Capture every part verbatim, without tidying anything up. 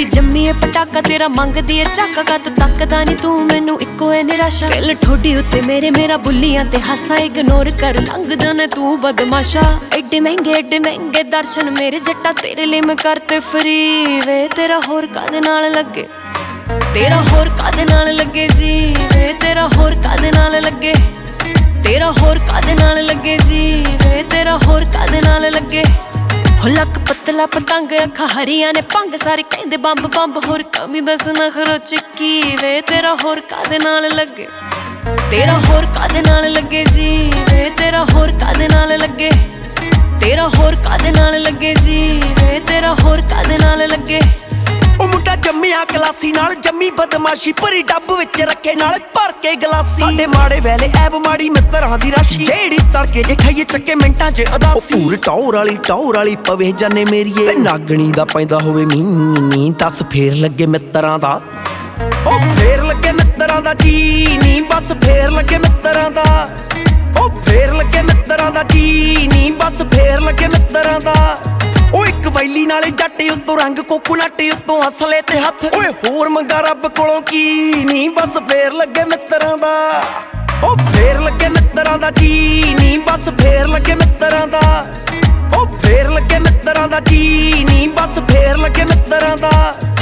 ਕੁੜੀ ਜੰਮੀ ਏ ਪਟਾਕਾ ਤੇਰਾ ਮੰਗਦੀ ਏ ਝਾਕਾ ਕਾ ਤੂੰ ਤੱਕਦਾ ਨੀ ਤੂੰ ਮੈਨੂੰ ਇੱਕੋ ਏ ਨਿਰਾਸ਼ਾ ਦਿਲ ਠੋਡੀ ਉੱਤੇ ਮੇਰੇ ਮੇਰਾ ਬੁੱਲੀਆਂ ਤੇ ਹਾਸਾ ਇਗਨੋਰ ਕਰ ਲੰਘ ਜਾਣੇ ਤੂੰ ਬਦਮਾਸ਼ਾ ਐਡੇ ਮਹਿੰਗੇ ਐਡੇ ਮਹਿੰਗੇ ਦਰਸ਼ਨ ਮੇਰੇ ਜੱਟਾ ਤੇਰੇ ਲਈ ਮੈਂ ਕਰਤੇ ਫਰੀ ਵੇ ਤੇਰਾ ਹੋਰ ਕਾਦੇ ਨਾਲ ਲੱਗੇ ਤੇਰਾ ਹੋਰ ਕਾਦੇ ਨਾਲ ਲੱਗੇ ਜੀ ਵੇ ਤੇਰਾ ਹੋਰ ਕਾਦੇ ਨਾਲ ਲੱਗੇ ਤੇਰਾ ਹੋਰ ਕਾਦੇ ਨਾਲ ਲੱਗੇ ਜੀ ਵੇ ਤੇਰਾ ਹੋਰ ਕਾਦੇ ਨਾਲ ਲੱਗੇ ਹੋ ਲੱਕ ਪਤਲਾ ਪਤੰਗ ਅੱਖਾਂ ਹਰੀਆਂ ਨੇ ਭੰਗ ਸਾਰੇ ਕਹਿੰਦੇ ਬੰਬ ਬੰਬ ਹੋਰ ਕਮੀ ਦੱਸ ਨਖਰੋ ਚੱਕੀ ਵੇ ਤੇਰਾ ਹੋਰ ਕਾਦੇ ਨਾਲ ਲੱਗੇ ਤੇਰਾ ਹੋਰ ਕਾਦੇ ਨਾਲ ਲੱਗੇ ਜੀ ਵੇ ਤੇਰਾ ਹੋਰ ਕਾਦੇ ਨਾਲ ਲੱਗੇ ਤੇਰਾ ਹੋਰ ਕਾਦੇ ਨਾਲ ਲੱਗੇ ਜੀ ਵੇ ਤੇਰਾ ਹੋਰ ਕਾਦੇ ਨਾਲ ਲੱਗੇ ਉਹ ਮੁੰਡਾ ਜੰਮਿਆ ਗਲਾਸੀ ਨਾਲ ਜੰਮੀ ਬਦਮਾਸ਼ੀ ਭਰੀ ਡੱਬ ਵਿੱਚ ਰੱਖੇ ਨਾਲ ਭਰ ਕੇ ਗਲਾਸੀ ਸਾਡੇ ਮਾੜੇ ਵੇਲੇ ਐਬ ਮਾੜੀ ਮਿੱਤਰਾਂ ਦੀ ਰਾਸ਼ੀ ਜਿਹੜੀ ਤੜਕੇ ਜੇ ਖਾਈਏ ਚੱਕੇ ਮਿੰਟਾਂ 'ਚ ਉਦਾਸੀ ਪੂਰ ਟੌਰ ਵਾਲੀ ਟੌਰ ਵਾਲੀ ਪਵੇ ਜਾਨੇ ਮੇਰੀਏ ਤੇ ਨਾਗਣੀ ਦਾ ਪੈਂਦਾ ਹੋਵੇ ਮੀਂਹ ਨੀ ਦੱਸ ਫੇਰ ਲੱਗੇ ਮਿੱਤਰਾਂ ਦਾ ਉਹ ਫੇਰ ਲੱਗੇ ਮਿੱਤਰਾਂ ਦਾ ਜੀ ਨੀ ਬਸ ਫੇਰ ਲੱਗੇ ਮਿੱਤਰਾਂ ਦਾ ਉਹ ਫੇਰ ਲੱਗੇ ਮਿੱਤਰਾਂ ਦਾ ਜੀ ਨੀ ਬਸ ਫੇਰ ਲੱਗੇ ਮਿੱਤਰਾਂ ਦਾ ਉਹ ਇੱਕ ਵੈਲੀ ਨਾਲੇ ਜੱਟ ਉੱਤੋਂ ਰੰਗ ਕੋਕੋਨਟ ਉੱਤੋਂ ਅਸਲੇ ਤੇ ਹੱਥ ਓਏ ਹੋਰ ਮੰਗਾ ਰੱਬ ਕੋਲੋਂ ਕੀ ਨੀ ਬਸ ਫੇਰ ਲੱਗੇ ਮਿੱਤਰਾਂ ਦਾ ਉਹ ਫੇਰ ਲੱਗੇ ਮਿੱਤਰਾਂ ਦਾ ਜੀ ਨੀ ਬਸ ਫੇਰ ਲੱਗੇ ਮਿੱਤਰਾਂ ਦਾ ਉਹ ਫੇਰ ਲੱਗੇ ਮਿੱਤਰਾਂ ਦਾ ਜੀ ਨੀ ਬਸ ਫੇਰ ਲੱਗੇ ਮਿੱਤਰਾਂ ਦਾ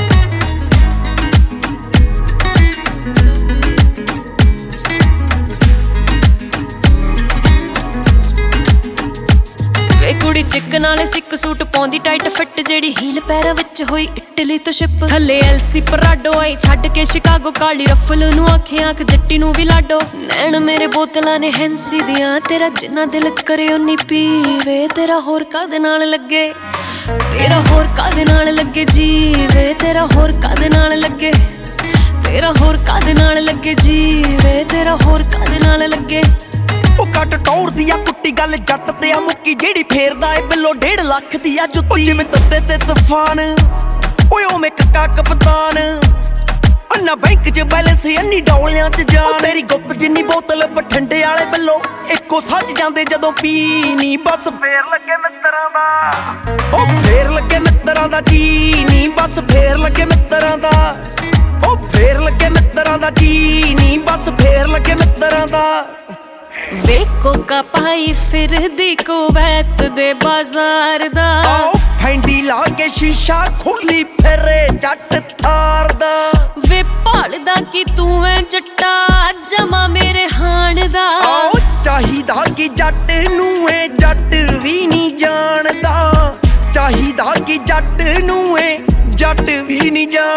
ਵੇ ਕੁੜੀ ਚਿਕਨ ਵਾਲੇ ਸਿੱਕ ਸੂਟ ਪਾਉਂਦੀ ਟਾਈਟ ਫਿੱਟ ਜਿਹੜੀ ਹੀਲ ਪੈਰਾਂ ਵਿੱਚ ਹੋਈ ਇਟਲੀ ਤੋਂ ਸ਼ਿਪ ਥੱਲੇ ਐਲਸੀ ਪਰਾਡੋ ਆਈ ਛੱਡ ਕੇ ਸ਼ਿਕਾਗੋ ਕਾਲੀ ਰਫਲ ਨੂੰ ਆਖੇ ਆਖ ਜੱਟੀ ਨੂੰ ਵੀ ਲਾਡੋ ਨੈਣ ਮੇਰੇ ਬੋਤਲਾਂ ਨੇ ਹੈਂਸੀ ਦੀਆਂ ਤੇਰਾ ਜਿੰਨਾ ਦਿਲ ਕਰੇ ਉਨੀ ਪੀਵੇ ਤੇਰਾ ਹੋਰ ਕਾਦੇ ਨਾਲ ਲੱਗੇ ਤੇਰਾ ਹੋਰ ਕਾਦੇ ਨਾਲ ਲੱਗੇ ਜੀ ਵੇ ਤੇਰਾ ਹੋਰ ਕਾਦੇ ਨਾਲ ਲੱਗੇ ਤੇਰਾ ਹੋਰ ਕਾਦੇ ਨਾਲ ਲੱਗੇ ਜੀ ਵੇ ਤੇਰਾ ਹੋਰ ਕਾਦੇ ਨਾਲ ਲੱਗੇ ਉਹ ਕੱਟ ਟੌਰ ਦੀ ਆ ਕੁੱਟੀ ਗੱਲ ਜੱਟ ਤੇ ਆ ਮੁੱਕੀ ਜਿਹੜੀ ਫੇਰਦਾ ਏ ਬਿੱਲੋ ਡੇਢ ਲੱਖ ਦੀ ਆ ਜੁੱਤੀ ਜਿਵੇਂ ਤੱਤੇ ਤੇ ਤੂਫਾਨ ਓਏ ਓ ਮੈਂ ਕੱਕਾ ਕਪਤਾਨ ਅੰਨਾ ਬੈਂਕ 'ਚ ਬੈਲੈਂਸ ਅੰਨੀ ਡੌਲਿਆਂ 'ਚ ਜਾਨ ਤੇਰੀ ਗੁੱਤ ਜਿੰਨੀ ਬੋਤਲ ਬਠੰਡੇ ਵਾਲੇ ਬਿੱਲੋ ਇੱਕੋ ਸੱਜ ਜਾਂਦੇ ਜਦੋਂ ਪੀ ਨੀ ਬਸ ਫੇਰ ਲੱਗੇ ਮਿੱਤਰਾਂ ਦਾ ਉਹ ਫੇਰ ਲੱਗੇ ਮਿੱਤਰਾਂ ਦਾ ਜੀ ਨੀ ਬਸ ਫੇਰ ਲੱਗੇ ਮਿੱਤਰਾਂ ਦਾ ਉਹ ਫੇਰ ਲੱਗੇ ਮਿੱਤਰਾਂ ਦਾ ਜੀ ਨੀ ਬਸ ਫੇਰ ਲੱਗੇ ਮਿੱਤਰਾਂ ਦਾ ਵੇ ਕੋਕਾ ਪਾਈ ਫਿਰਦੀ ਕੁਵੈਤ ਦੇ ਬਾਜ਼ਾਰ ਦਾ ਆਓ ਫੈਂਡੀ ਲਾ ਕੇ ਸ਼ੀਸ਼ਾ ਖੋਲੀ ਫਿਰੇ ਜੱਟ ਥਾਰ ਦਾ ਵੇ ਭਾਲਦਾ ਕਿ ਤੂੰ ਐ ਜੱਟਾ ਜਮਾ ਮੇਰੇ ਹਾਣ ਦਾ ਆਓ ਚਾਹੀਦਾ ਕਿ ਜੱਟ ਨੂੰ ਏ ਜੱਟ ਵੀ ਨਹੀਂ ਜਾਣਦਾ ਚਾਹੀਦਾ ਕਿ ਜੱਟ ਨੂੰ ਏ ਜੱਟ ਵੀ ਨਹੀਂ ਜਾਣਦਾ